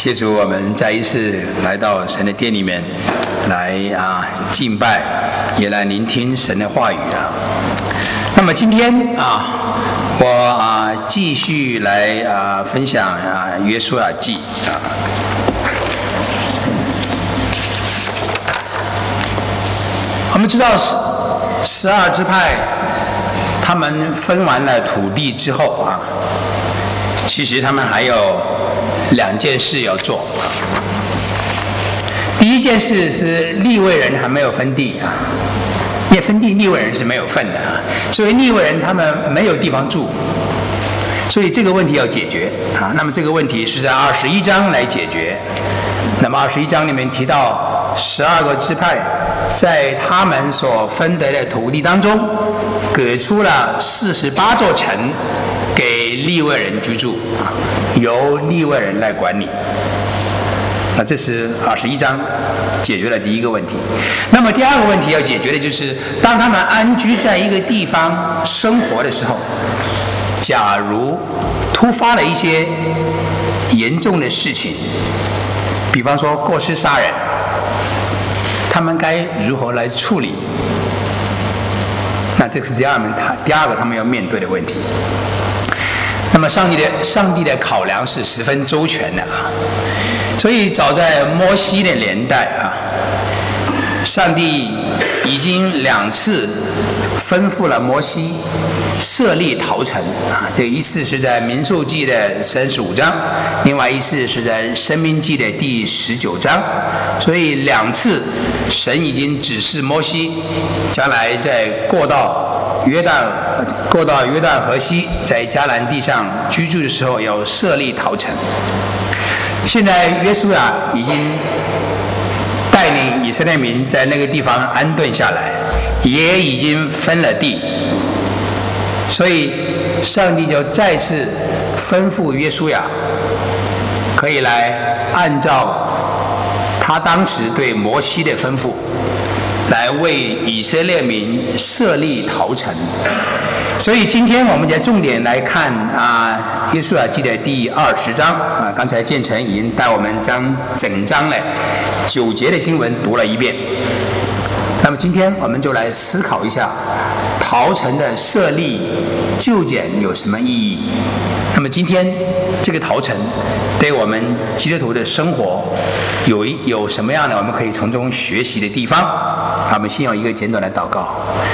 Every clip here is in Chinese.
谢主，我们再一次来到神的殿里面，来敬拜，也来聆听神的话语啊。那么今天我继续来分享约书亚记啊。我们知道12支派，他们分完了土地之后啊，其实他们还有2件事要做。第一件事是利未人还没有分地啊，因为分地利未人是没有份的啊，所以利未人他们没有地方住，所以这个问题要解决啊。那么这个问题是在21章来解决。那么21章里面提到12个支派在他们所分得的土地当中，给出了48座城给利未人居住，由利未人来管理。那这是21章解决了第一个问题。那么第二个问题要解决的就是，当他们安居在一个地方生活的时候，假如突发了一些严重的事情，比方说过失杀人，他们该如何来处理？那这是第二个他们要面对的问题。那么上帝的考量是十分周全的啊，所以早在摩西的年代啊，上帝已经2次吩咐了摩西设立逃城啊，这一次是在民数记的35章，另外一次是在申命记的第19章，所以2次神已经指示摩西，将来在过到约旦河西，在迦南地上居住的时候要设立逃城。现在约书亚已经带领以色列民在那个地方安顿下来，也已经分了地，所以上帝就再次吩咐约书亚，可以来按照他当时对摩西的吩咐，来为以色列民设立逃城。所以今天我们就重点来看约书亚记的第20章啊。刚才建成已经带我们将整章的9节的经文读了一遍。那么今天我们就来思考一下，逃城的设立究竟有什么意义？那么今天这个逃城对我们基督徒的生活有什么样的我们可以从中学习的地方？我们先有一个简短的祷告。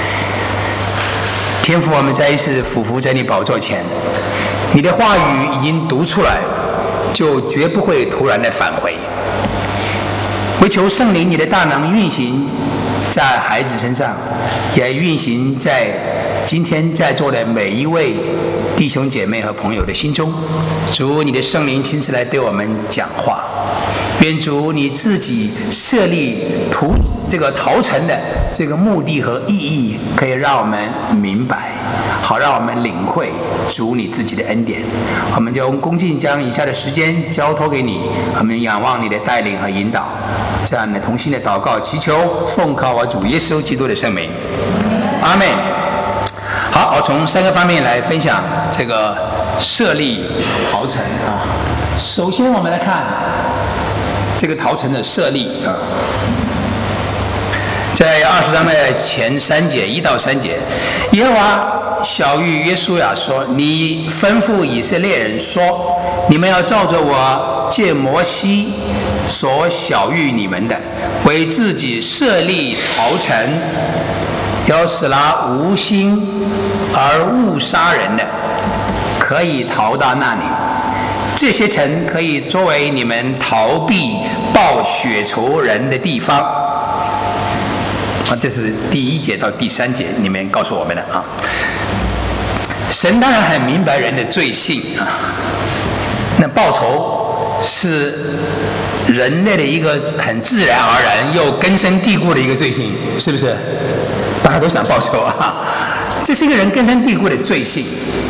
天父，我们再一次俯伏在你宝座前，你的话语已经读出来，就绝不会突然的返回。唯求圣灵你的大能运行在孩子身上，也运行在今天在座的每一位弟兄姐妹和朋友的心中。主，你的圣灵亲自来对我们讲话，愿主你自己设立这个逃城的这个目的和意义，可以让我们明白，好让我们领会主你自己的恩典。我们就用恭敬将以下的时间交托给你，我们仰望你的带领和引导，这样的同心的祷告祈求，奉靠我主耶稣基督的圣名，阿们。好，我从3个方面来分享这个设立逃城啊。首先我们来看这个逃城的设立啊，在20章的前3节1到3节，耶和华晓谕约书亚说：“你吩咐以色列人说，你们要照着我借摩西所晓谕你们的，为自己设立逃城，要使那无心而误杀人的，可以逃到那里。这些城可以作为你们逃避报血仇人的地方。”这是第1节到第3节里面告诉我们的啊。神当然很明白人的罪性啊，那报仇是人类的一个很自然而然又根深蒂固的一个罪性，是不是？大家都想报仇啊，这是一个人根深蒂固的罪性。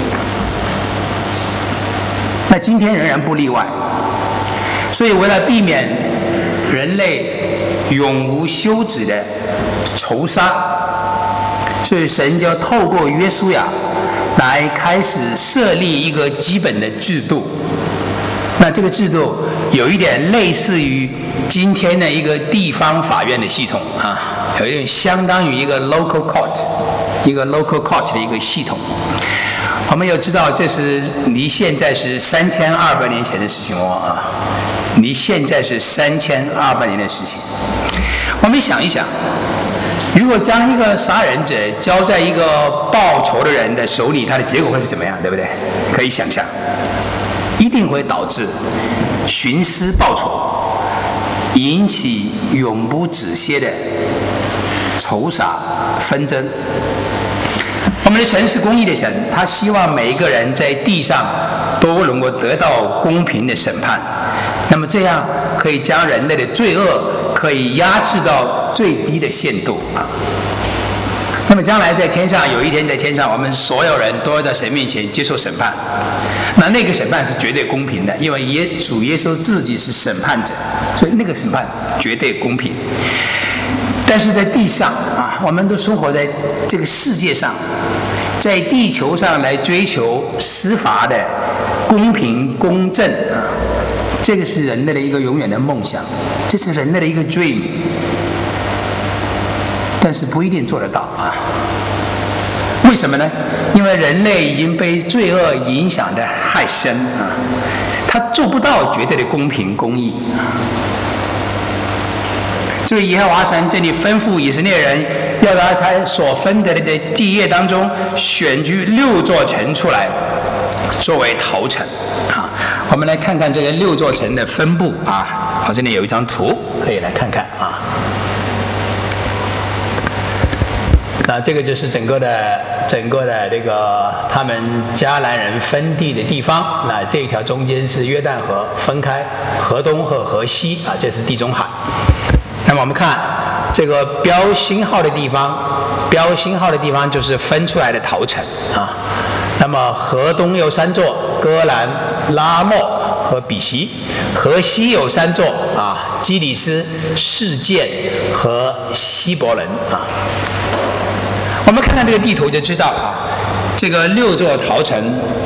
那今天仍然不例外，所以为了避免人类永无休止的仇杀，所以神就透过约书亚来开始设立一个基本的制度。那这个制度有一点类似于今天的一个地方法院的系统啊，有一点相当于一个 local court 的一个系统。我们要知道，这是离现在是3200年前的事情啊，离现在是3200年的事情。我们想一想，如果将一个杀人者交在一个报仇的人的手里，他的结果会是怎么样，对不对？可以想象，一定会导致徇私报仇，引起永不止歇的仇杀纷争。我们的神是公义的神，他希望每一个人在地上都能够得到公平的审判，那么这样可以将人类的罪恶可以压制到最低的限度啊。那么将来在天上，有一天在天上，我们所有人都要在神面前接受审判，那个审判是绝对公平的，因为主耶稣自己是审判者，所以那个审判绝对公平。但是在地上啊，我们都生活在这个世界上，在地球上来追求司法的公平公正啊，这个是人类的一个永远的梦想，这是人类的一个 dream， 但是不一定做得到啊。为什么呢？因为人类已经被罪恶影响的太深啊，他做不到绝对的公平公义。所以耶和华神这里吩咐以色列人，要他在所分得的地业当中选举6座城出来，作为头城啊。我们来看看这个6座城的分布啊。我这里有一张图，可以来看看啊。那这个就是整个的这个他们迦南人分地的地方。那这一条中间是约旦河，分开河东和河西啊，这是地中海。那么我们看这个标星号的地方，就是分出来的头城啊。那么河东有3座，哥兰、拉莫和比西；河西有3座啊，基里斯、示剑和希伯伦啊。我们看看这个地图就知道啊，这个6座头城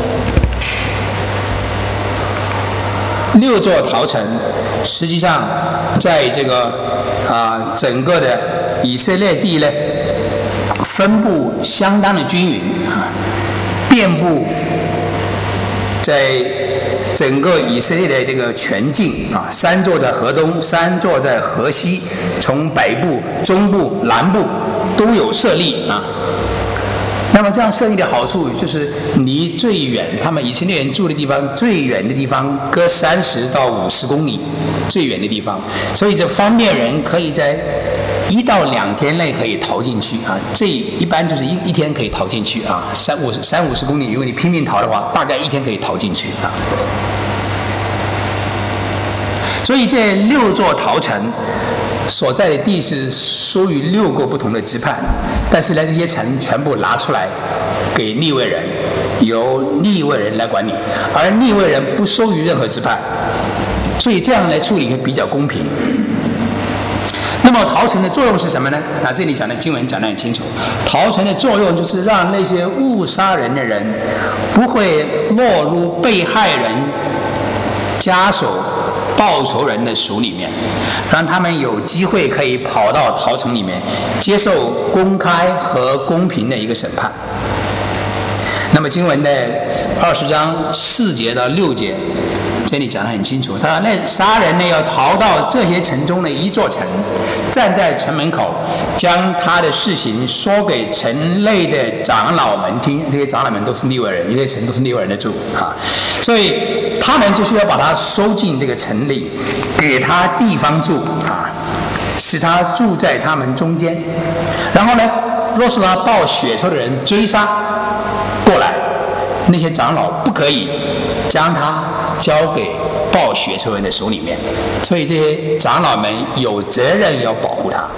，6座头城实际上在这个整个的以色列地呢，分布相当的均匀啊，遍布在整个以色列的这个全境啊，3座在河东，3座在河西，从北部、中部、南部都有设立啊。那么这样设立的好处就是离最远，他们以色列人住的地方最远的地方各30到50公里，最远的地方，所以这方便人可以在1到2天内可以逃进去啊。这一般就是一天可以逃进去啊，30-50公里，如果你拼命逃的话，大概1天可以逃进去啊。所以这6座逃城所在的地是属于6个不同的支派，但是呢，这些城全部拿出来给利未人，由利未人来管理，而利未人不收于任何支派，所以这样来处理会比较公平。那么逃城的作用是什么呢？这里讲的经文讲得很清楚，逃城的作用就是让那些误杀人的人不会落入被害人家属报仇人的手里面，让他们有机会可以跑到逃城里面，接受公开和公平的一个审判。那么经文的20章4节到6节，这里讲得很清楚，他说那杀人呢要逃到这些城中的一座城，站在城门口，将他的事情说给城内的长老们听。这些长老们都是利未人，这些城都是利未人的住啊，所以他们就需要把他收进这个城里，给他地方住啊，使他住在他们中间。然后呢，若是他报血仇的人追杀过来，那些长老不可以将他交给报血仇人的手里面，所以这些长老们有责任要保护他。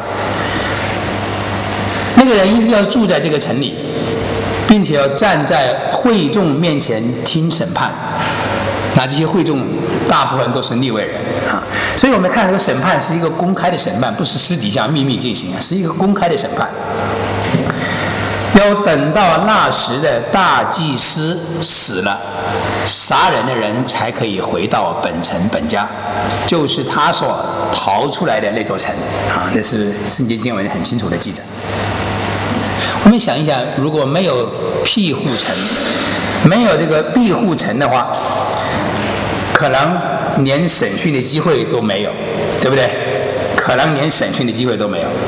那个人一直要住在这个城里，并且要站在会众面前听审判。这些会众大部分都是利未人啊，所以我们看这个审判是一个公开的审判，不是私底下秘密进行，是一个公开的审判。 要等到那时的大祭司死了，杀人的人才可以回到本城本家，就是他所逃出来的那座城啊。这是圣经经文很清楚的记载。我们想一想，如果没有庇护城，没有这个庇护城的话，可能连审讯的机会都没有，对不对？可能连审讯的机会都没有。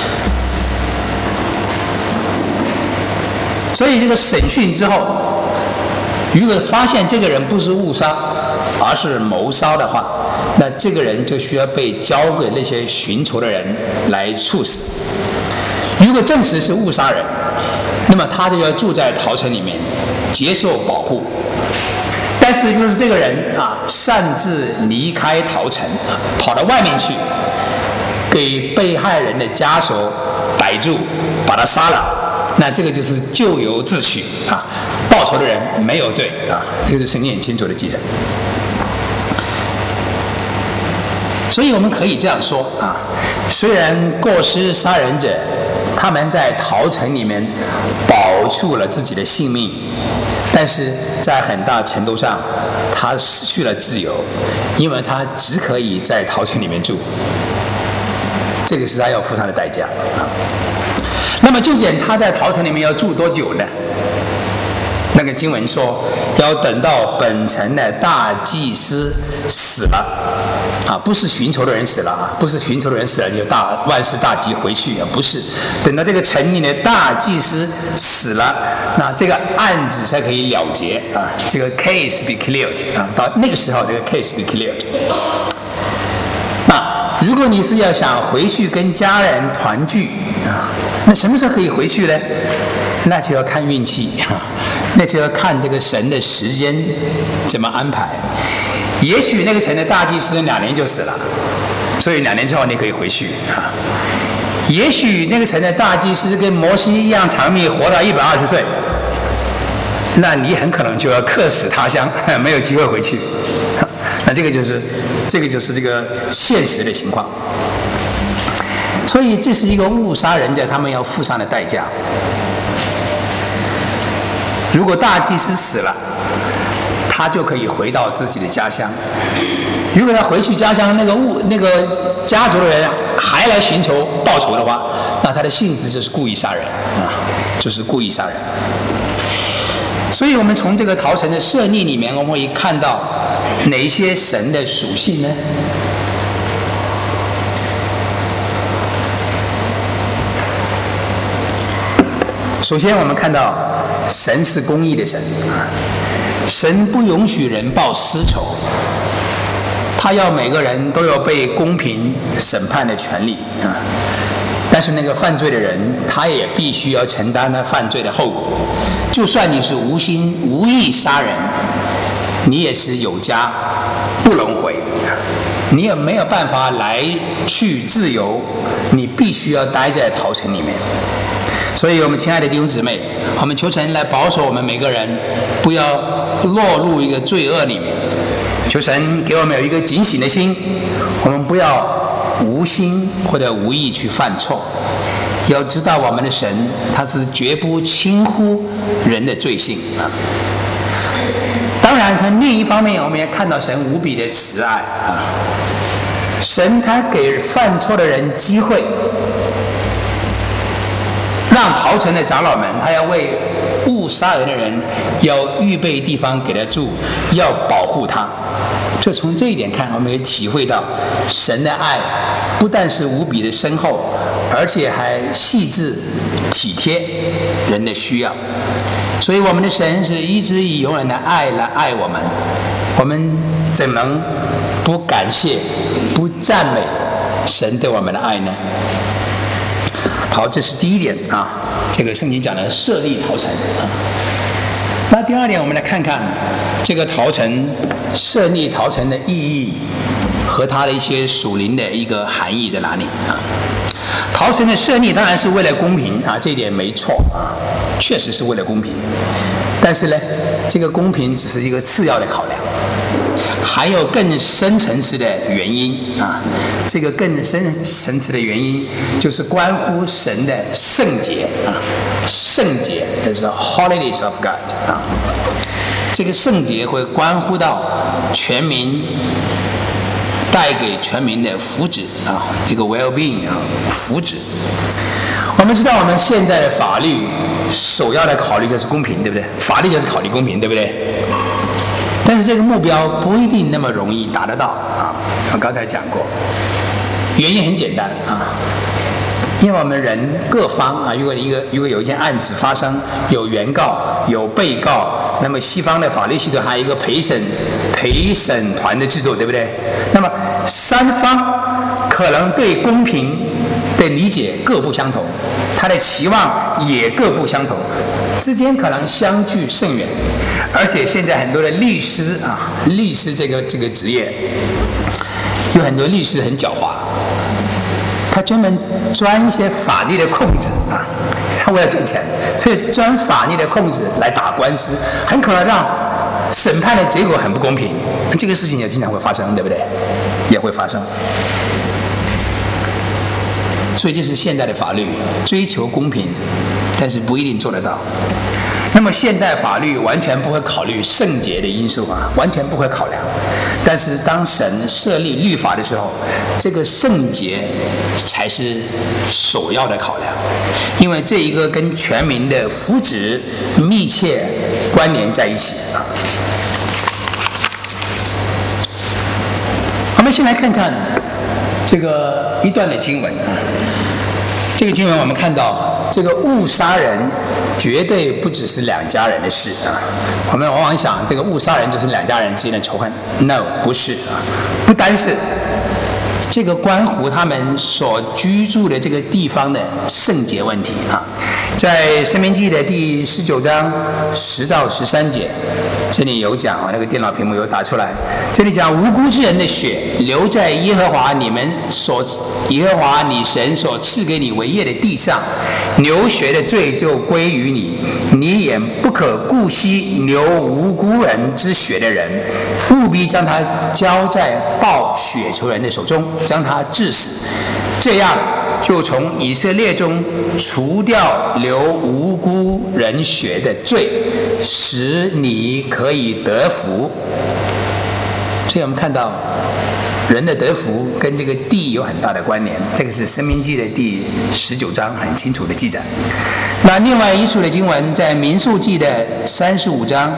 所以这个审讯之后，如果发现这个人不是误杀，而是谋杀的话，那这个人就需要被交给那些寻仇的人来处死。如果证实是误杀人，那么他就要住在陶城里面，接受保护。但是，如果是这个人擅自离开陶城，跑到外面去，给被害人的家属逮住，把他杀了。那这个就是咎由自取报仇的人没有罪这个是圣经很清楚的记载。所以我们可以这样说虽然过失杀人者他们在陶城里面保住了自己的性命，但是在很大程度上他失去了自由，因为他只可以在陶城里面住，这个是他要付上的代价那么究竟他在陶城里面要住多久呢？那个经文说，要等到本城的大祭司死了不是寻仇的人死了不是寻仇的人死了就万事大吉回去不是，等到这个城里的大祭司死了，那这个案子才可以了结这个 case be cleared 到那个时候这个 case be cleared。那如果你是要想回去跟家人团聚那什么时候可以回去呢？那就要看运气那就要看这个神的时间怎么安排。也许那个城的大祭司2年就死了，所以2年之后你可以回去也许那个城的大祭司跟摩西一样长命，活到120岁，那你很可能就要客死他乡，没有机会回去那这个就是这个现实的情况。所以这是一个误杀人的他们要付上的代价。如果大祭司死了，他就可以回到自己的家乡。如果他回去家乡，那个家族的人还来寻仇报仇的话，那他的性质就是故意杀人就是故意杀人。所以我们从这个陶城的设立里面，我们会看到哪一些神的属性呢？首先我们看到神是公义的神神不允许人报私仇，他要每个人都有被公平审判的权利但是那个犯罪的人他也必须要承担他犯罪的后果，就算你是无心无意杀人，你也是有家不能回，你也没有办法来去自由，你必须要待在陶城里面。所以我们亲爱的弟兄姊妹，我们求神来保守我们每个人不要落入一个罪恶里面，求神给我们有一个警醒的心，我们不要无心或者无意去犯错，要知道我们的神他是绝不轻忽人的罪性当然从另一方面我们也看到神无比的慈爱神他给犯错的人机会，让陶城的长老们他要为误杀人的人要预备地方给他住，要保护他。就从这一点看，我们可以体会到神的爱不但是无比的深厚，而且还细致体贴人的需要。所以我们的神是一直以永远的爱来爱我们，我们怎能不感谢不赞美神对我们的爱呢？好，这是第一点这个圣经讲的设立陶城那第二点，我们来看看这个陶城设立陶城的意义和它的一些属灵的一个含义在哪里陶城的设立当然是为了公平这一点没错确实是为了公平。但是呢，这个公平只是一个次要的考量。 还有更深层次的原因啊。这个更深层次的原因就是关乎神的圣洁啊，圣洁，这是 holiness of God 啊。这个圣洁会关乎到全民，带给全民的福祉啊，这个 well-being 啊，福祉。我们知道，我们现在的法律首要的考虑就是公平，对不对？法律就是考虑公平，对不对？但是这个目标不一定那么容易达得到啊。我刚才讲过，原因很简单啊，因为我们人各方啊，如果有一件案子发生，有原告有被告，那么西方的法律系统还有一个陪审团的制度，对不对？那么三方可能对公平的理解各不相同，他的期望也各不相同，之间可能相距甚远。而且现在很多的律师啊，律师这个职业，有很多律师很狡猾，他专门钻一些法律的空子啊，他为了挣钱，所以钻法律的空子来打官司，很可能让审判的结果很不公平。这个事情也经常会发生，对不对？也会发生。所以这是现代的法律，追求公平，但是不一定做得到。那么现代法律完全不会考虑圣洁的因素啊，完全不会考量。但是当神设立律法的时候，这个圣洁才是首要的考量，因为这一个跟全民的福祉密切关联在一起啊。我们先来看看这个一段的经文啊。这个经文我们看到，这个误杀人绝对不只是两家人的事啊。我们往往想，这个误杀人就是两家人之间的仇恨 ，no， 不是啊，不单是这个关乎他们所居住的这个地方的圣洁问题啊。在申命记的第19章10到13节，这里有讲啊，那个电脑屏幕有打出来。这里讲无辜之人的血流在耶和华你神所赐给你为业的地上，流血的罪就归于你，你也不可顾惜流无辜人之血的人，务必将他交在报血仇人的手中，将他治死，这样就从以色列中除掉流无辜人血的罪，使你可以得福。所以我们看到人的得福跟这个地有很大的关联，这个是申命记的第19章很清楚的记载。那另外一处的经文在民数记的35章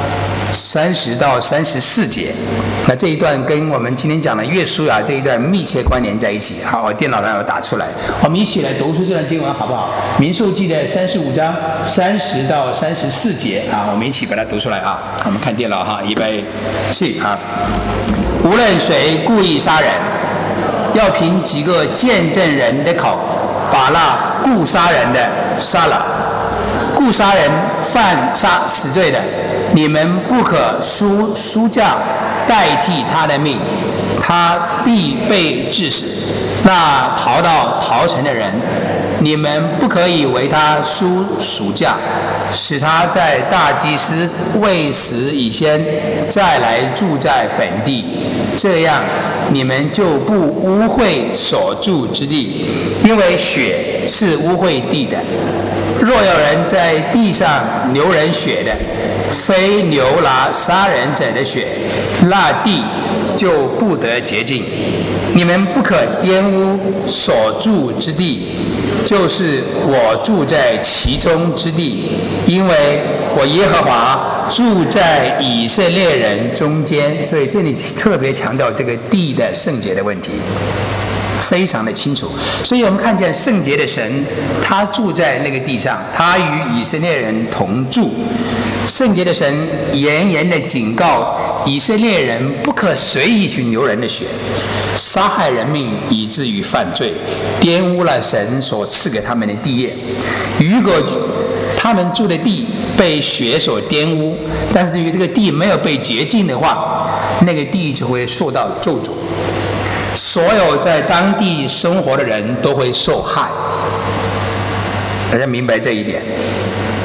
30到34节，那这一段跟我们今天讲的约书亚这一段密切关联在一起。好，我电脑上有打出来，我们一起来读出这段经文好不好？民数记的35章30到34节啊，我们一起把它读出来啊。我们看电脑哈，预备起啊。无论谁故意杀人，要凭几个见证人的口，把那故杀人的杀了。故杀人犯杀死罪的，你们不可赎价代替他的命，他必被治死。那逃城的人，你们不可以为他赎价，使他在大祭司未死以先再来住在本地，这样你们就不污秽所住之地，因为血是污秽地的。若有人在地上流人血的，非流拿杀人者的血，那地就不得洁净。你们不可玷污所住之地，就是我住在其中之地，因为我耶和华住在以色列人中间。所以这里特别强调这个地的圣洁的问题，非常的清楚。所以我们看见圣洁的神，他住在那个地上，他与以色列人同住。圣洁的神严严的警告以色列人，不可随意去流人的血，杀害人命，以至于犯罪，玷污了神所赐给他们的地业。如果他们住的地被血所玷污，但是对于这个地没有被洁净的话，那个地就会受到咒诅，所有在当地生活的人都会受害。大家明白这一点。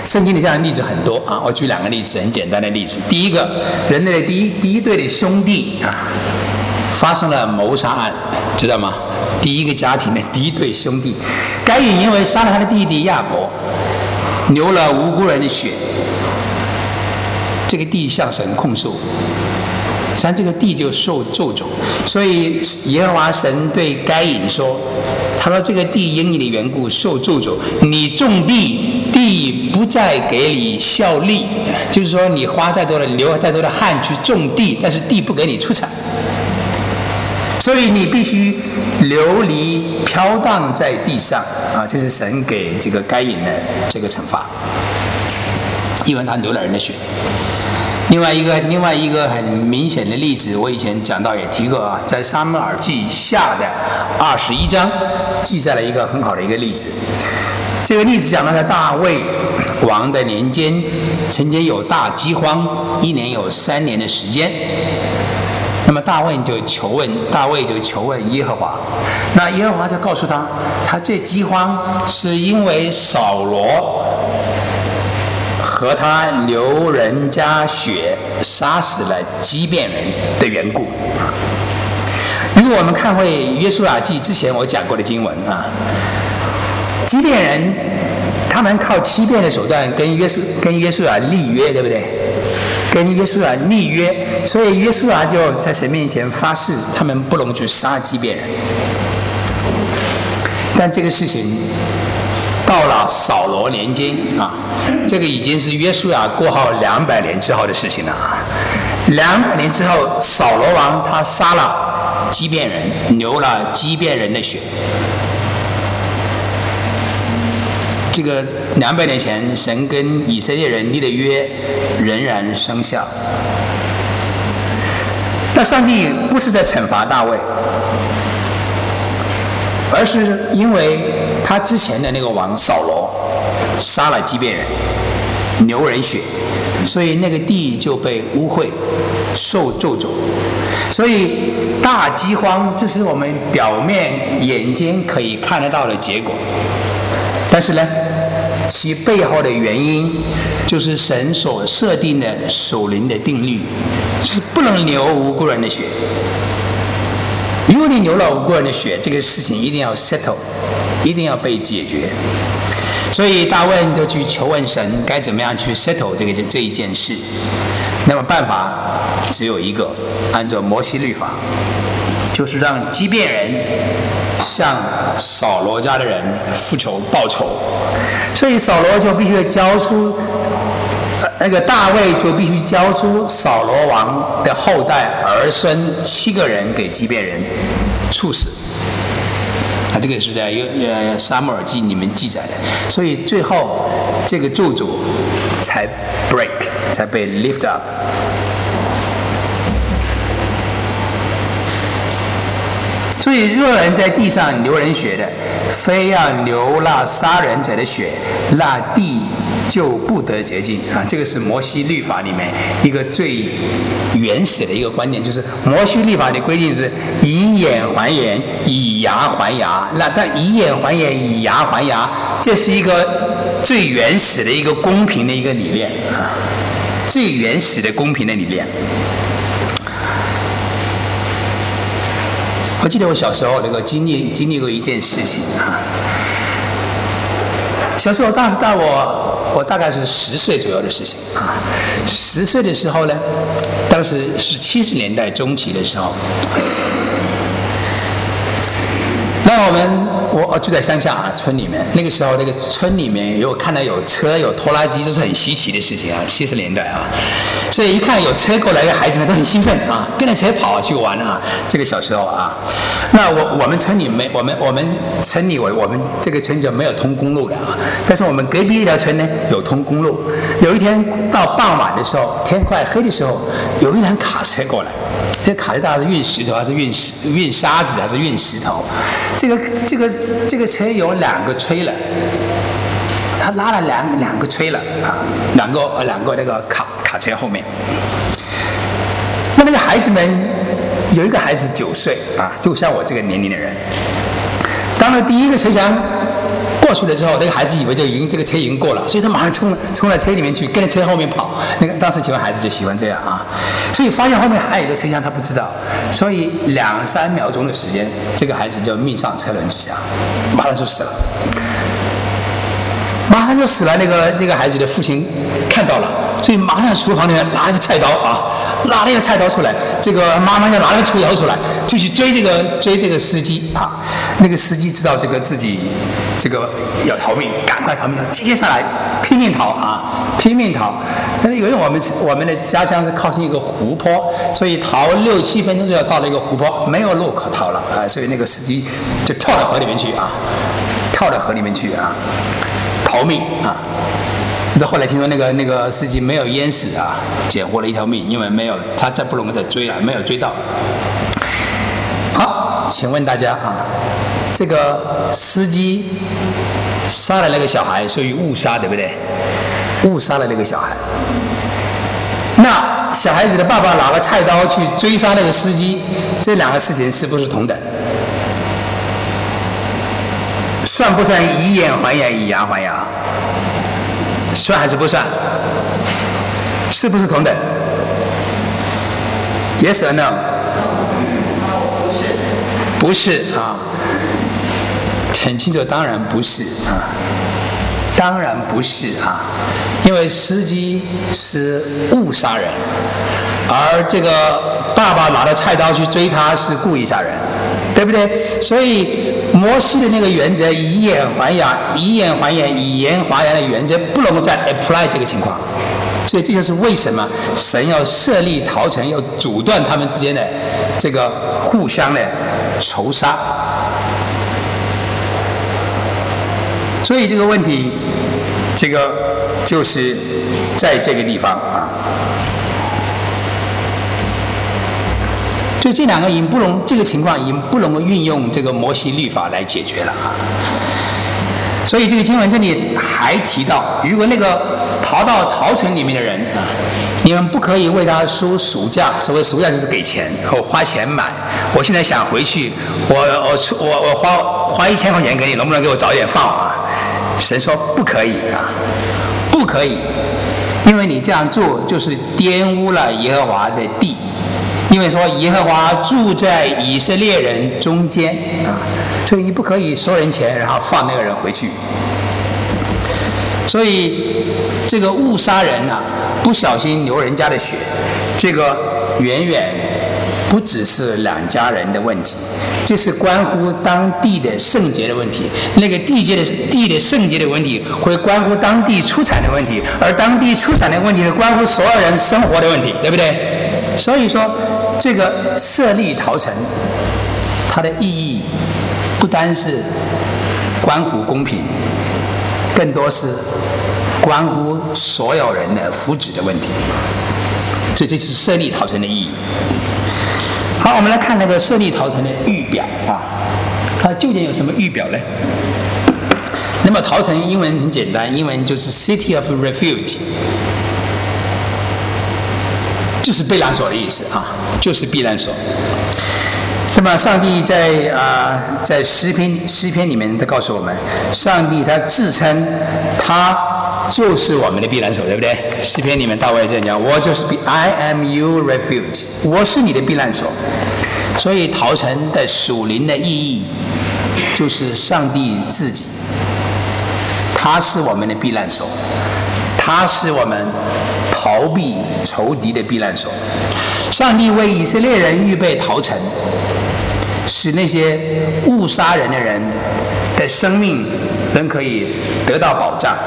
圣经里这样的例子很多啊，我举2个例子，很简单的例子。第一个，人类的第一对的兄弟啊，发生了谋杀案，知道吗？第一个家庭的第一对兄弟，该隐因为杀了他的弟弟亚伯，流了无辜人的血，这个地向神控诉，实际上这个地就受咒诅。所以耶和华神对该隐说，他说这个地因你的缘故受咒诅，你种地，地不再给你效力，就是说你花再多的流再多的汗去种地，但是地不给你出产，所以你必须流离飘荡在地上啊！这是神给这个该隐的这个惩罚，因为他流了人的血。另外一个很明显的例子，我以前讲到也提过啊，在撒母耳记下的21章记载了一个很好的一个例子。这个例子讲到在大卫王的年间，曾经有大饥荒，1年有3年的时间。那么大卫就求问耶和华，那耶和华就告诉他，他这饥荒是因为扫罗和他流人家血杀死了基遍人的缘故。如果我们看回约书亚记之前我讲过的经文啊，基遍人他们靠欺骗的手段跟约书亚立约，对不对？跟约书亚立约，所以约书亚就在神面前发誓，他们不能去杀基遍人。但这个事情到了扫罗年间啊，这个已经是约书亚过后200年之后的事情了啊。200年之后，扫罗王他杀了基遍人，流了基遍人的血。这个200年前，神跟以色列人立的约仍然生效。那上帝不是在惩罚大卫，而是因为他之前的那个王扫罗杀了基遍人，流人血，所以那个地就被污秽，受咒诅。所以大饥荒，这是我们表面眼睛可以看得到的结果。但是呢，其背后的原因就是神所设定的属灵的定律，就是不能流无辜人的血。如果你流了无辜人的血，这个事情一定要 settle， 一定要被解决。所以大卫就去求问神，该怎么样去 settle 这一件事。那么办法只有一个，按照摩西律法，就是让基遍人向扫罗家的人报仇。所以扫罗就必须交出，那个大卫就必须交出扫罗王的后代儿孙7个人给基遍人处死。啊，这个是在撒母耳记里面记载的。所以最后这个咒诅才 break， 才被 lift up。所以若人在地上流人血的，非要流那杀人者的血，那地就不得洁净啊！这个是摩西律法里面一个最原始的一个观点，就是摩西律法的规定是以眼还眼，以牙还牙。那但以眼还眼，以牙还牙，这是一个最原始的一个公平的一个理念啊，最原始的公平的理念。我记得我小时候那个经历过一件事情啊。小时候当时我大概是10岁左右的事情啊。10岁的时候呢，当时是70年代中期的时候。那我住在乡下啊，村里面。那个时候，那个村里面看到有车有拖拉机，都是很稀奇的事情啊。70年代啊，所以一看有车过来，孩子们都很兴奋啊，跟着车跑去玩啊。这个小时候啊，那我们村里我们村里我们这个村就没有通公路的啊，但是我们隔壁一条村呢有通公路。有一天到傍晚的时候，天快黑的时候，有一辆卡车过来。这卡车大概是运石头还是运沙子还是运石头？这个车有2个吹了，他拉了两个吹了啊，两个那个卡车后面。那个孩子们有一个孩子9岁啊，就像我这个年龄的人，当了第一个车厢过去了之后，那个孩子以为这个车已经过了，所以他马上冲到车里面去，跟着车后面跑。当时喜欢孩子就喜欢这样啊，所以发现后面还有一个车厢他不知道，所以2-3秒钟的时间，这个孩子就命丧车轮之下，马上就死了。马上就死了。那个孩子的父亲看到了，所以马上厨房里面拿一个菜刀啊，拿了一个菜刀出来，这个妈妈就拿了个锄头出来，就去追这个司机啊。那个司机知道自己要逃命，赶快逃命，接上来拼命逃啊，拼命逃。但是由于我们的家乡是靠近一个湖泊，所以逃6-7分钟就要到了一个湖泊，没有路可逃了啊，所以那个司机就跳到河里面去啊，逃命啊！这后来听说那个司机没有淹死啊，捡活了一条命，因为他再不能够再追了，没有追到。好，请问大家啊，这个司机杀了那个小孩，属于误杀，对不对？误杀了那个小孩。那小孩子的爸爸拿了菜刀去追杀那个司机，这2个事情是不是同等？算不算以眼还眼，以牙还牙？算还是不算？是不是同等 ？Yes or no？ 不是啊，很清楚，当然不是啊，当然不是啊，因为司机是误杀人，而这个爸爸拿着菜刀去追他是故意杀人，对不对？所以摩西的那个原则，以眼还牙、以眼还眼、以言还牙的原则，不能够再 apply 这个情况。所以这就是为什么神要设立逃城，要阻断他们之间的这个互相的仇杀。所以这个问题，这个就是在这个地方啊。就这2个这个情况已经不能够运用这个摩西律法来解决了啊。所以这个经文这里还提到，如果那个逃到逃城里面的人啊，你们不可以为他收赎价。所谓赎价就是给钱或花钱买。我现在想回去，我花1000块钱给你，能不能给我早点放啊？神说不可以啊，不可以，因为你这样做就是玷污了耶和华的地。因为说耶和华住在以色列人中间啊，所以你不可以收人钱，然后放那个人回去。所以这个误杀人啊，不小心流人家的血，这个远远不只是2家人的问题，这是关乎当地的圣洁的问题。那个地的圣洁的问题，会关乎当地出产的问题，而当地出产的问题是关乎所有人生活的问题，对不对？所以说，这个设立逃城，它的意义不单是关乎公平，更多是关乎所有人的福祉的问题。所以这就是设立逃城的意义。好，我们来看那个设立逃城的预表啊，它究竟有什么预表呢？那么逃城英文很简单，英文就是 City of Refuge。就是避难所的意思啊，就是避难所。那么上帝在诗篇里面他告诉我们，上帝他自称他就是我们的避难所，对不对？诗篇里面大卫这样讲，我就是I am your refuge， 我是你的避难所。所以逃城的属灵的意义就是上帝自己，他是我们的避难所，他是我们逃避仇敌的避难所。上帝为以色列人预备逃城，使那些误杀人的人的生命仍可以得到保障。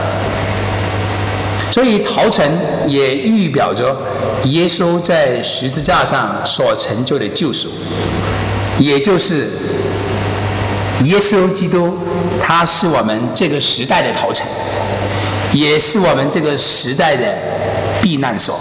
所以逃城也预表着耶稣在十字架上所成就的救赎，也就是耶稣基督，他是我们这个时代的逃城，也是我们这个时代的避难所。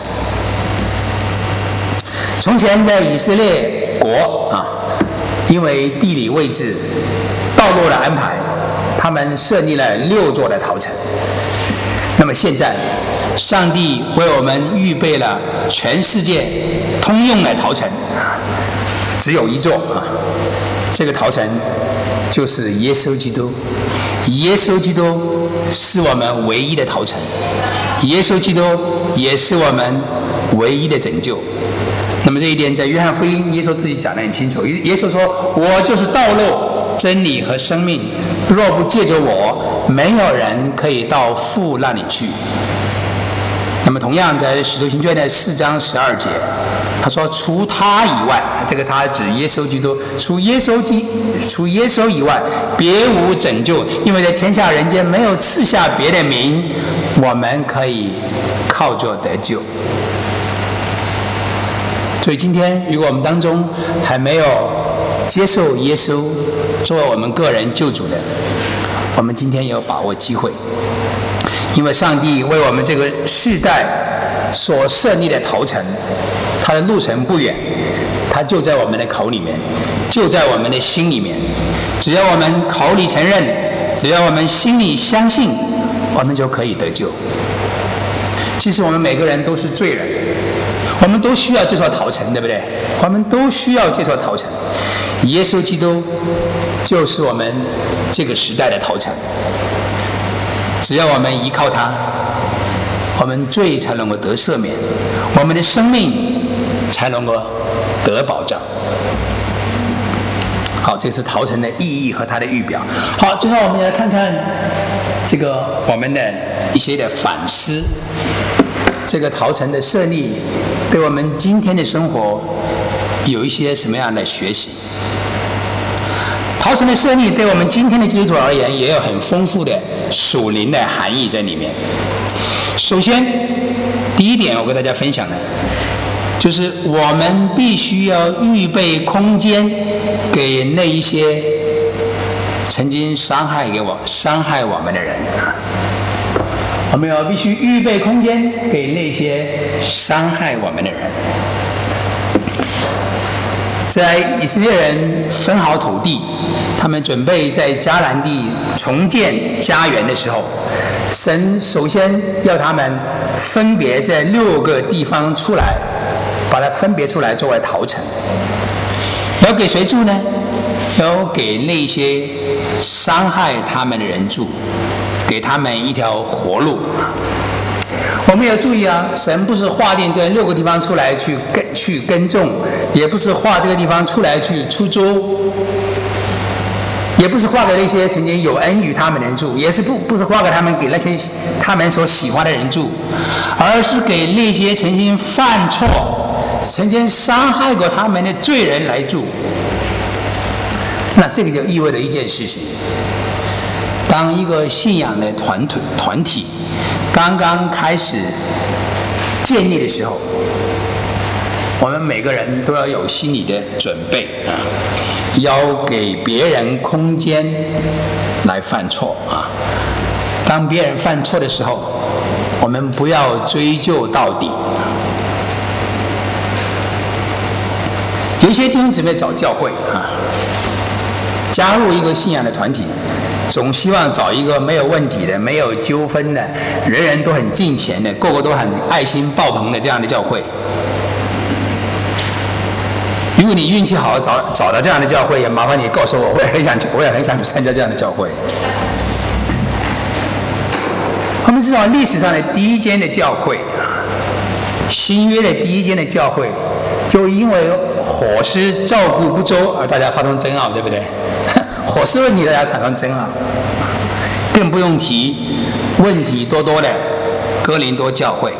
从前在以色列国啊，因为地理位置、道路的安排，他们设立了6座的逃城。那么现在，上帝为我们预备了全世界通用的逃城，只有1座啊。这个逃城就是耶稣基督。耶稣基督是我们唯一的逃城，耶稣基督也是我们唯一的拯救。那么这一点在约翰福音，耶稣自己讲得很清楚。耶稣说：“我就是道路、真理和生命，若不借着我，没有人可以到父那里去。”那么同样在使徒行传的4章12节，他说：“除他以外，这个他指耶稣基督，除耶稣以外，别无拯救，因为在天下人间没有赐下别的名，我们可以靠着得救。”所以今天，如果我们当中还没有接受耶稣作为我们个人救主的，我们今天也有把握机会，因为上帝为我们这个世代所设立的逃城，他的路程不远，他就在我们的口里面，就在我们的心里面。只要我们口里承认，只要我们心里相信，我们就可以得救。其实我们每个人都是罪人，我们都需要这座逃城，对不对？我们都需要这座逃城。耶稣基督就是我们这个时代的逃城。只要我们依靠他，我们罪才能够得赦免，我们的生命才能够得保障。好，这是逃城的意义和它的预表。好，最后我们来看看这个我们的一些的反思。这个逃城的设立对我们今天的生活有一些什么样的学习？逃城的设立对我们今天的基督徒而言也有很丰富的属灵的含义在里面。首先，第一点我跟大家分享的就是我们必须要预备空间给那一些曾经伤害我们的人。我们要必须预备空间给那些伤害我们的人。在以色列人分好土地，他们准备在迦南地重建家园的时候，神首先要他们分别在6个地方出来，把它分别出来作为逃城。要给谁住呢？要给那些伤害他们的人住，给他们一条活路。我们要注意啊，神不是划定这6个地方出来去耕种，也不是划这个地方出来去出租，也不是划给那些曾经有恩于他们的人住，也是不是划给他们给那些他们所喜欢的人住，而是给那些曾经犯错、曾经伤害过他们的罪人来住。那这个就意味着一件事情：当一个信仰的团体刚刚开始建立的时候，我们每个人都要有心理的准备啊，要给别人空间来犯错啊。当别人犯错的时候，我们不要追究到底。有一些弟兄姊妹找教会啊，加入一个信仰的团体，总希望找一个没有问题的、没有纠纷的、人人都很敬虔的、个个都很爱心爆棚的这样的教会。如果你运气好找到这样的教会，也麻烦你告诉我，我也很想去参加这样的教会。我们知道历史上的第一间的教会啊，新约的第一间的教会，就因为伙食照顾不周而大家发生争拗，对不对？伙食问题大家产生争拗，更不用提问题多的哥林多教会。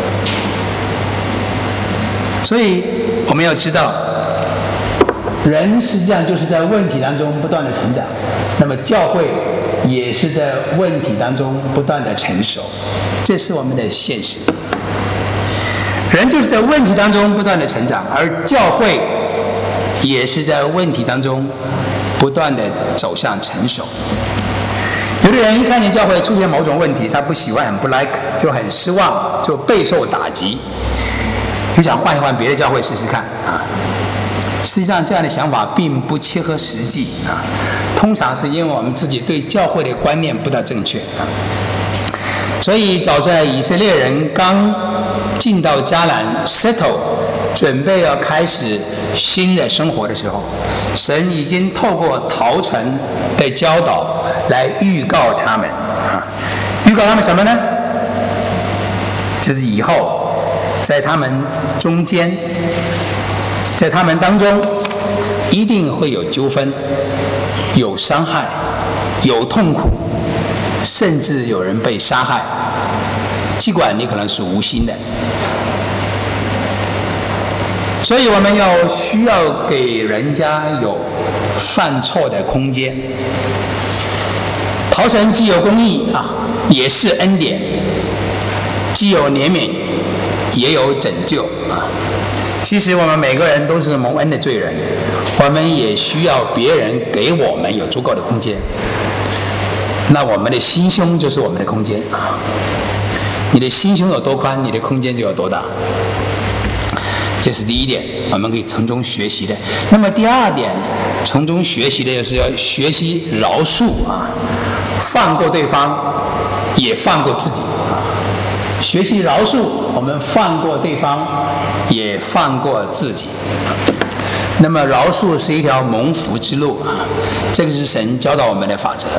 所以我们要知道，人实际上就是在问题当中不断的成长，那么教会也是在问题当中不断的成熟，这是我们的现实。人就是在问题当中不断的成长，而教会也是在问题当中不断的走向成熟。有的人一看见教会出现某种问题，他不喜欢，很不 like， 就很失望，就备受打击，就想换一换别的教会试试看啊。实际上这样的想法并不切合实际啊，通常是因为我们自己对教会的观念不大正确啊。所以早在以色列人刚进到迦南 settle， 准备要开始新的生活的时候，神已经透过陶城的教导来预告他们啊，预告他们什么呢？就是以后在他们中间，在他们当中一定会有纠纷，有伤害，有痛苦，甚至有人被杀害，尽管你可能是无心的。所以我们需要给人家有犯错的空间。陶城既有公义啊，也是恩典；既有怜悯，也有拯救啊。其实我们每个人都是蒙恩的罪人，我们也需要别人给我们有足够的空间。那我们的心胸就是我们的空间啊。你的心胸有多宽，你的空间就有多大。这是第一点，我们可以从中学习的。那么第二点，从中学习的就是要学习饶恕啊，放过对方，也放过自己啊。学习饶恕，我们放过对方，也放过自己。那么饶恕是一条蒙福之路啊，这个是神教导我们的法则。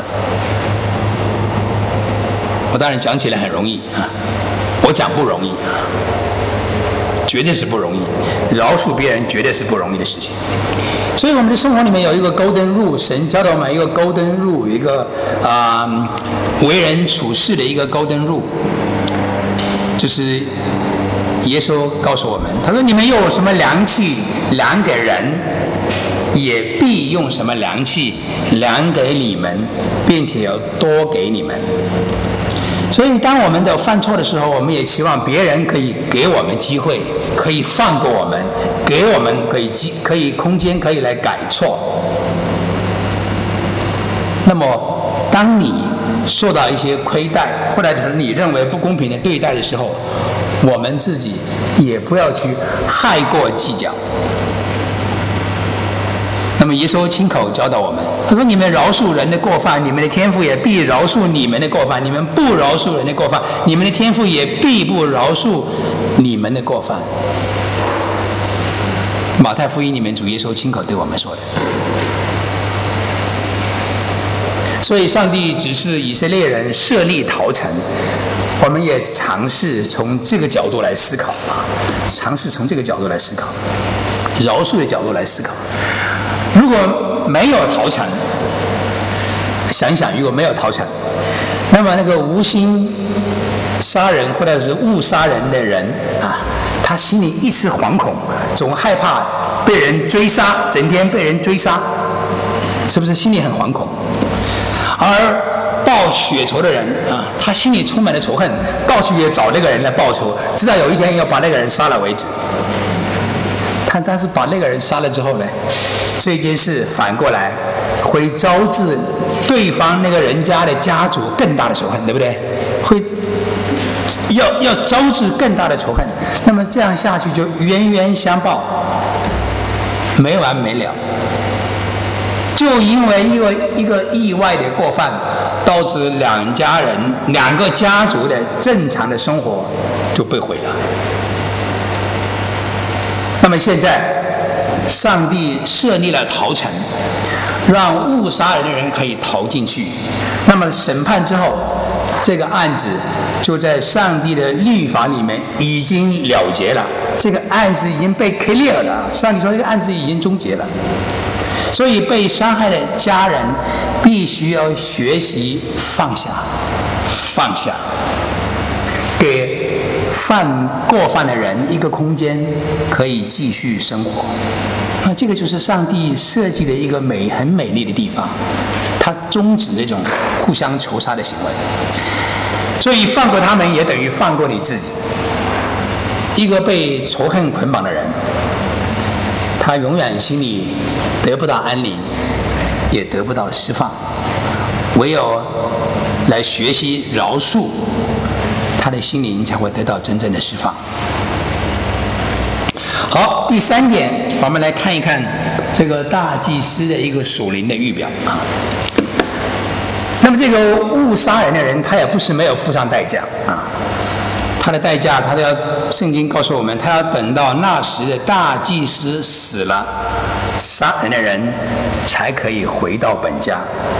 我当然讲起来很容易啊，我讲不容易啊。绝对是不容易，饶恕别人绝对是不容易的事情。所以我们的生活里面有一个 golden rule， 神教导我们一个 golden rule， 一个为人处事的一个 golden rule， 就是耶稣告诉我们，他说：“你们用什么量器量给人，也必用什么量器量给你们，并且要多给你们。”所以当我们的犯错的时候，我们也期望别人可以给我们机会，可以放过我们，给我们可以空间，可以来改错。那么当你受到一些亏待，或者是你认为不公平的对待的时候，我们自己也不要去害过计较。那么耶稣亲口教导我们，他说：“你们饶恕人的过犯，你们的天父也必饶恕你们的过犯；你们不饶恕人的过犯，你们的天父也必不饶恕你们的过犯。”马太福音里面主耶稣亲口对我们说的。所以上帝指示以色列人设立陶城，我们也尝试从这个角度来思考啊，尝试从这个角度来思考，饶恕的角度来思考。如果没有陶城，想一想，如果没有陶城，那么那个无心杀人或者是误杀人的人啊，他心里一时惶恐，总害怕被人追杀，整天被人追杀，是不是心里很惶恐？而报血仇的人啊，他心里充满了仇恨，到处也找那个人来报仇，直到有一天要把那个人杀了为止。但是把那个人杀了之后呢，这件事反过来会招致对方那个人家的家族更大的仇恨，对不对？会要招致更大的仇恨，那么这样下去就冤冤相报，没完没了。就因为一个意外的过犯，导致两个家族的正常的生活就被毁了。那么现在，上帝设立了陶城，让误杀人的人可以逃进去。那么审判之后，这个案子就在上帝的律法里面已经了结了，这个案子已经被 clear 了。上帝说这个案子已经终结了。所以被伤害的家人必须要学习放下，给过犯的人一个空间，可以继续生活。那这个就是上帝设计的一个很美丽的地方，它终止这种互相仇杀的行为。所以放过他们，也等于放过你自己。一个被仇恨捆绑的人，他永远心里得不到安宁，也得不到释放。唯有来学习饶恕，他的心灵才会得到真正的释放。好，第三点，我们来看一看这个大祭司的一个属灵的预表啊。那么这个误杀人的人，他也不是没有付上代价啊， 他的代价，圣经告诉我们，他要等到那时的大祭司死了，杀人的人才可以回到本家，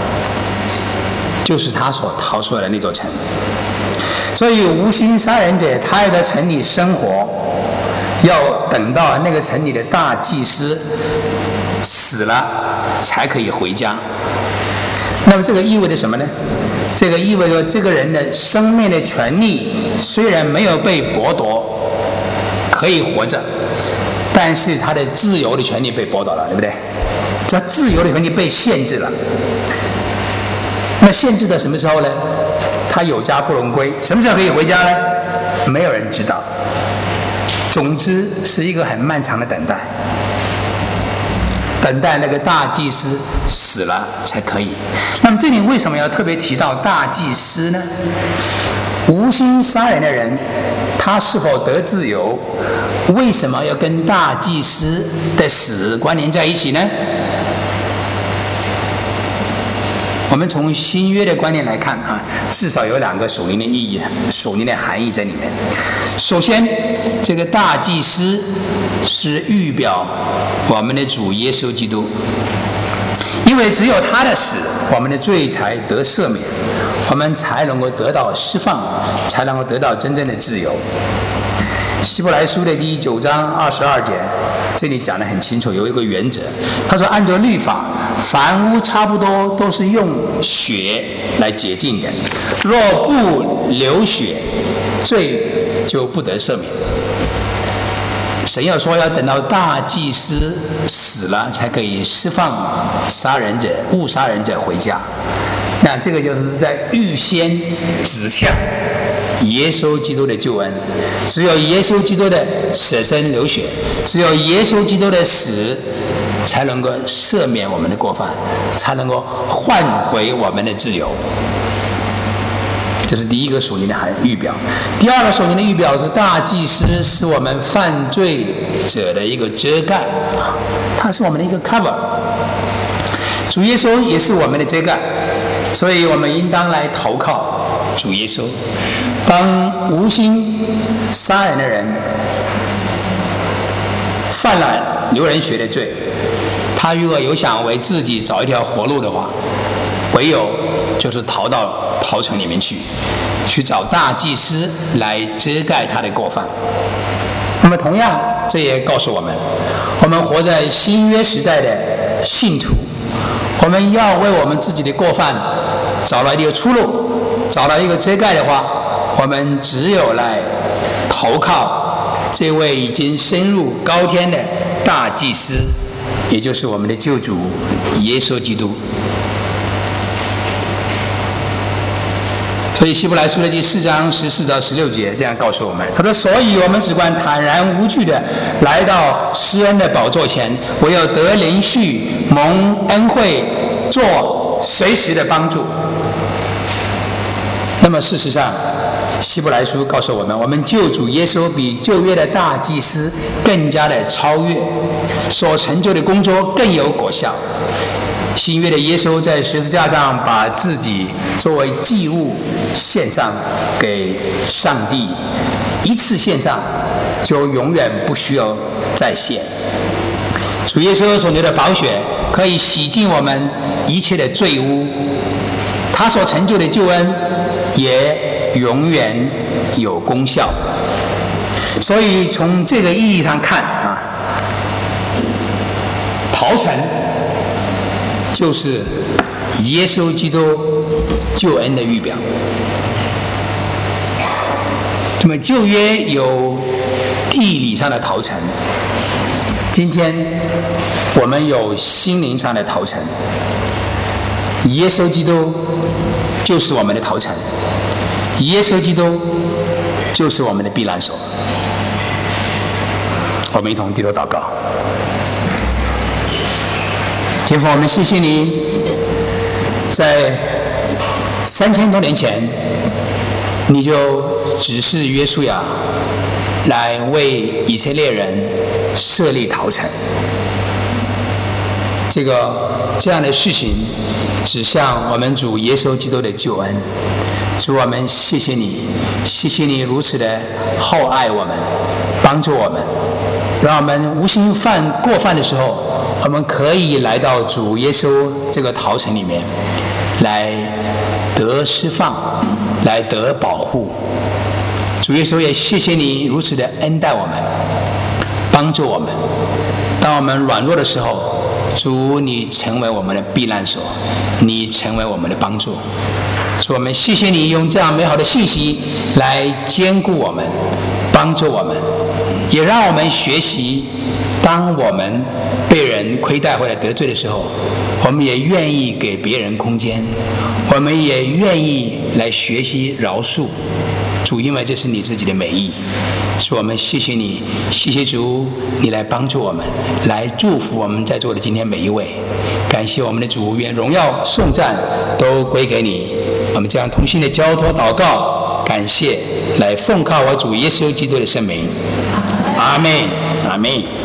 就是他所逃出来的那座城。所以无心杀人者，他要在城里生活，要等到那个城里的大祭司死了才可以回家。那么这个意味着什么呢？这个意味着这个人的生命的权利虽然没有被剥夺，可以活着，但是他的自由的权利被剥夺了，对不对？这自由的权利被限制了。那限制到什么时候呢？他有家不能归，什么时候可以回家呢？没有人知道。总之是一个很漫长的等待。等待那个大祭司死了才可以。那么这里为什么要特别提到大祭司呢？无心杀人的人，他是否得自由？为什么要跟大祭司的死关联在一起呢？我们从新约的观念来看啊，至少有2个属灵的意义、属灵的含义在里面。首先，这个大祭司是预表我们的主耶稣基督，因为只有他的死，我们的罪才得赦免，我们才能够得到释放，才能够得到真正的自由。希伯来书的第9章22节，这里讲得很清楚，有一个原则。他说，按照律法，凡屋差不多都是用血来洁净的，若不流血，罪就不得赦免。神要说要等到大祭司死了才可以释放杀人者、误杀人者回家。那这个就是在预先指向耶稣基督的救恩。只有耶稣基督的舍身流血，只有耶稣基督的死，才能够赦免我们的过犯，才能够换回我们的自由。这是第一个属灵的预表。第二个属灵的预表是大祭司是我们犯罪者的一个遮盖，它是我们的一个 cover。主耶稣也是我们的遮盖，所以我们应当来投靠主耶稣。当无心杀人的人犯了流人血的罪，他如果有想为自己找一条活路的话，唯有就是逃到逃城里面去找大祭司来遮盖他的过犯。那么同样，这也告诉我们，我们活在新约时代的信徒，我们要为我们自己的过犯找到一个出路，找到一个遮盖的话，我们只有来投靠这位已经升入高天的大祭司，也就是我们的救主耶稣基督。所以希伯来书的第4章14到16节这样告诉我们，他说，所以我们只管坦然无惧的来到施恩的宝座前，唯有得连续蒙恩惠，做随时的帮助。那么事实上，希伯来书告诉我们，我们救主耶稣比旧约的大祭司更加的超越，所成就的工作更有果效。新约的耶稣在十字架上把自己作为祭物献上给上帝，一次献上就永远不需要再献。主耶稣所流的宝血可以洗净我们一切的罪污，他所成就的救恩也永远有功效。所以从这个意义上看啊，逃城就是耶稣基督救恩的预表。那么旧约有地理上的逃城，今天我们有心灵上的逃城。耶稣基督就是我们的逃城，耶稣基督就是我们的避难所。我们一同低头祷告。天父，我们谢谢你，在3000多年前，你就指示约书亚来为以色列人设立逃城。这样的事情指向我们主耶稣基督的救恩。 主，我们谢谢你，谢谢你如此的厚爱我们，帮助我们，让我们无心过犯的时候，我们可以来到主耶稣这个陶城里面，来得释放，来得保护。主耶稣也谢谢你如此的恩待我们，帮助我们。当我们软弱的时候，主，你成为我们的避难所，你成为我们的帮助。主，我们谢谢你用这样美好的信息来坚固我们，帮助我们，也让我们学习，当我们被人亏待或者得罪的时候，我们也愿意给别人空间，我们也愿意来学习饶恕。主，因为这是你自己的美意。主，我们谢谢你，谢谢主，你来帮助我们，来祝福我们在座的今天每一位。感谢我们的主，愿荣耀颂赞都归给你。我们这样同心的交托祷告，感谢，来奉靠我主耶稣基督的圣名。阿们，阿们。